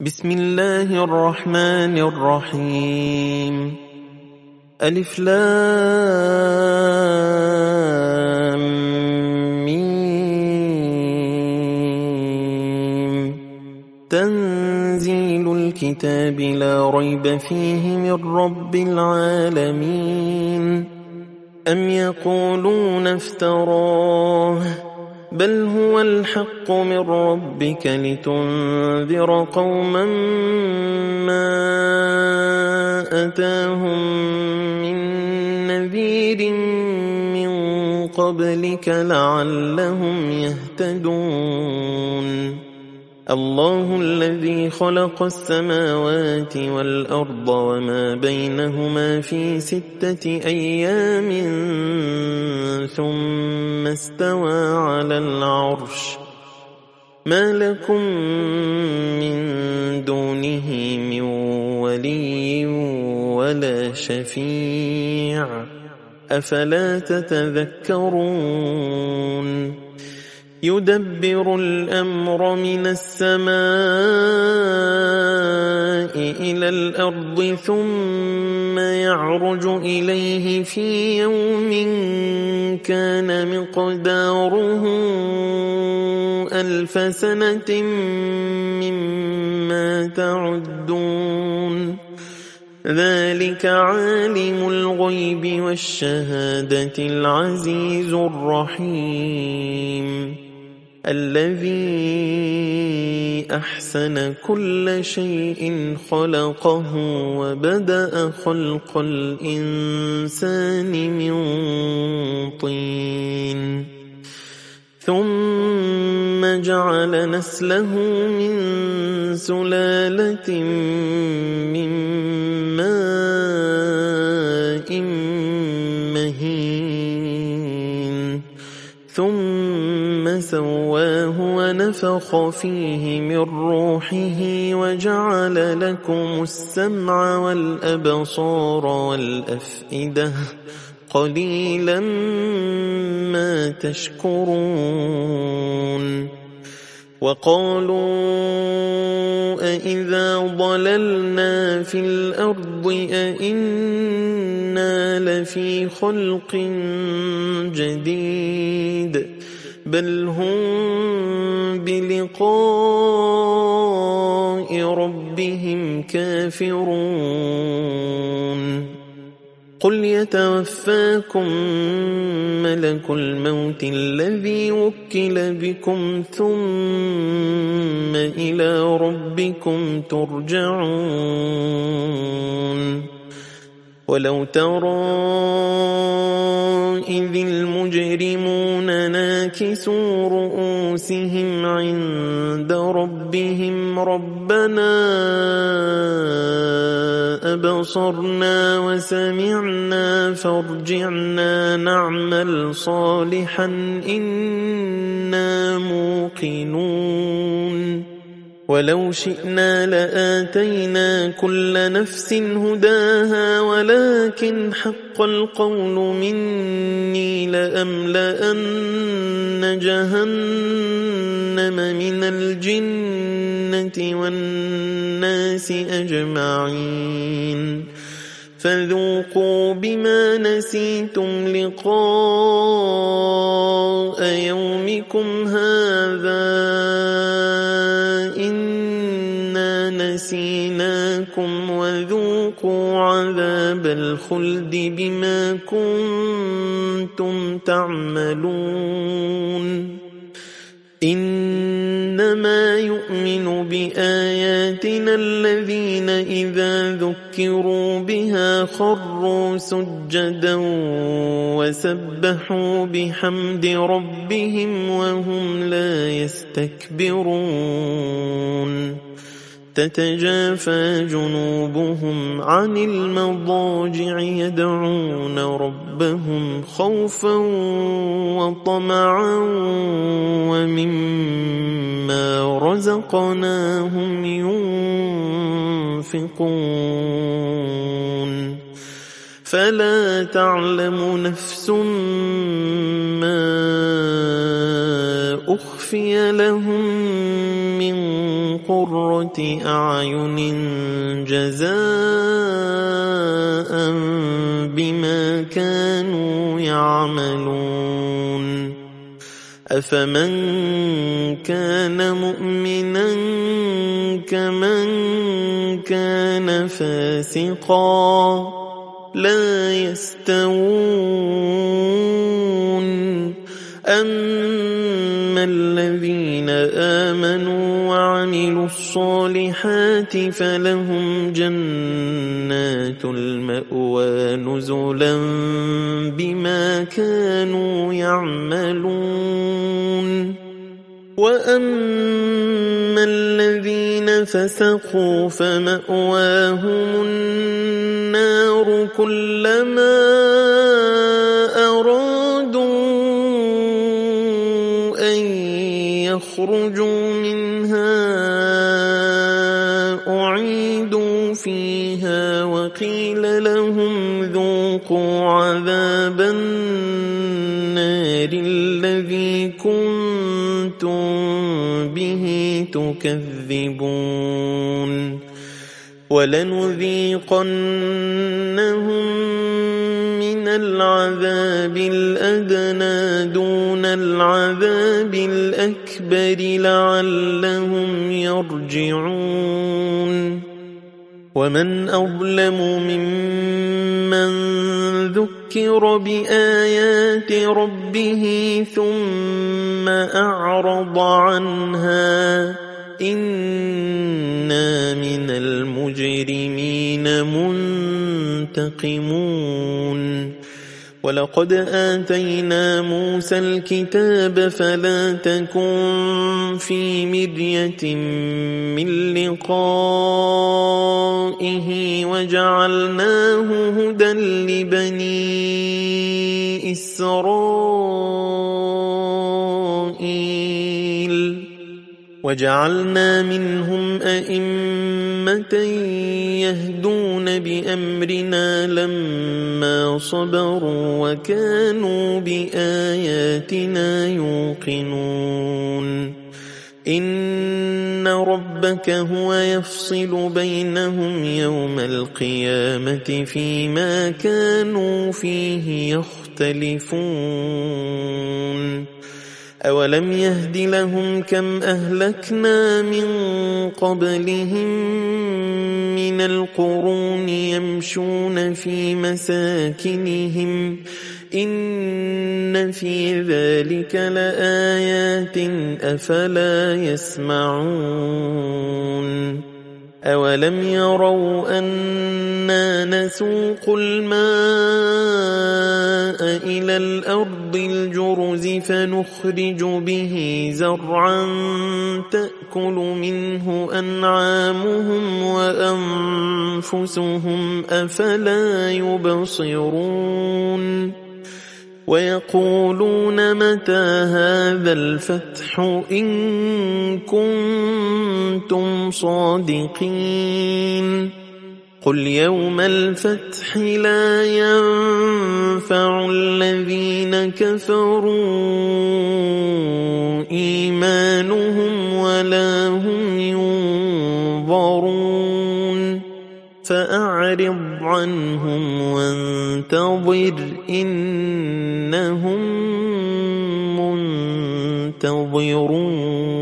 بسم الله الرحمن الرحيم. ألف لام ميم. تنزيل الكتاب لا ريب فيه من رب العالمين. أم يقولون افتراه بل هو الحق من ربك لتنذر قوما ما أتاهم من نذير من قبلك لعلهم يهتدون. الله الذي خلق السماوات والأرض وما بينهما في 6 أيام ثم استوى على العرش. ما لكم من دونه من ولي ولا شفيع أفلا تتذكرون. يدبر الأمر من السماء إلى الأرض ثم يعرج إليه في يوم كان مقداره 1000 سنة مما تعدون. ذلك عالم الغيب والشهادة العزيز الرحيم الذي أحسن كل شيء خلقه وبدأ خلق الإنسان من طين ثم جعل نسله من سلالة من ماء مهين ثم سواه ونفخ فيه من روحه وجعل لكم السمع والأبصار والأفئدة قليلا ما تشكرون. وقالوا أإذا ضللنا في الأرض أإنا لفي خلق جديد بل هم بلقاء ربهم كافرون. قل يتوفاكم ملك الموت الذي وكل بكم ثم إلى ربكم ترجعون. ولو ترى إذ المجرمون ناكسوا رؤوسهم عند ربهم ربنا أبصرنا وسمعنا فارجعنا نعمل صالحا إنا موقنون. ولو شئنا لآتينا كل نفس هداها ولكن حق القول مني لأملأن جهنم من الجنة والناس أجمعين فذوقوا بما نسيتم لقاء يومكم هذا إنا نسيناكم وذوقوا عذاب الخلد بما كنتم تعملون. إنما يؤمن بآياتنا الذين إذا ذكروا بها خروا سجدا وسبحوا بحمد ربهم وهم لا يستكبرون. تتجافى جنوبهم عن المضاجع يدعون ربهم خوفا وطمعا ومما رزقناهم ينفقون. فلا تعلم نفس ما أخفي لهم من من قرة أعين جزاء بما كانوا يعملون أفمن كان مؤمنا كمن كان فاسقا لا يستوون أما الذين آمنوا وعملوا الصالحات فلهم جنات المأوى نزلا بما كانوا يعملون وأما الذين فسقوا فمأواهم النار كلما أرادوا أن يخرجوا منها أعيدوا فيها وقيل لهم ذوقوا عذاب النار الذي كنتم به تكذبون ولنذيقنهم من العذاب الأدنى دون العذاب الأكبر لعلهم يرجعون ومن أظلم ممن ذكر بآيات ربه ثم أعرض عنها إنا من المجرمين منتقمون ولقد آتينا موسى الكتاب فلا تكن في مرية من لقائه وجعلناه هدى لبني إسرائيل وجعلنا منهم أئمة يهدون بأمرنا لما صبروا وكانوا بآياتنا يوقنون إن ربك هو يفصل بينهم يوم القيامة فيما كانوا فيه يختلفون أولم يهد لهم كم أهلكنا من قبلهم من القرون يمشون في مساكنهم إن في ذلك لآيات أفلا يسمعون أولم يروا أنا نسوق الماء إلى الأرض الجرز فنخرج به زرعا تأكل منه أنعامهم وأنفسهم أفلا يبصرون ويقولون متى هذا الفتح إن كنتم صادقين قل يوم الفتح لا ينفع الذين كفروا إيمانهم ولا هم ينظرون فأعرض عنهم وانتظر إنهم منتظرون